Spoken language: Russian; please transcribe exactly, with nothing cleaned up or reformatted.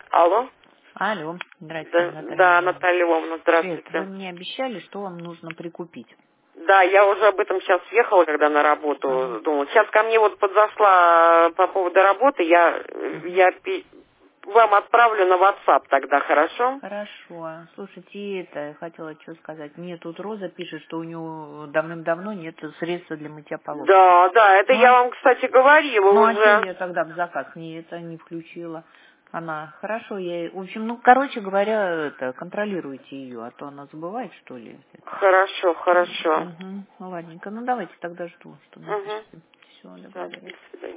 Алло. Алло, здравствуйте, Да, Наталья. да, Наталья Львовна, Привет, здравствуйте. вы мне обещали, что вам нужно прикупить. Да, я уже об этом сейчас съехала, когда на работу Ага. думала. Сейчас ко мне вот подзашла по поводу работы, я, Мгм. я пи- вам отправлю на WhatsApp тогда, хорошо? Хорошо. Слушайте, это, хотела что сказать. Мне тут Роза пишет, что у нее давным-давно нет средства для мытья полов. Да, да, это Ну, я а, вам, кстати, говорила ну, а что уже. я тогда в заказ не это не включила? Она, хорошо, я, ей- в общем, ну, короче говоря, это, контролируйте ее, а то она забывает, что ли, это. Хорошо, хорошо. Угу. Ну, ладненько, ну, давайте тогда жду, что Угу. напишите. Все, Все, до договорились. свидания.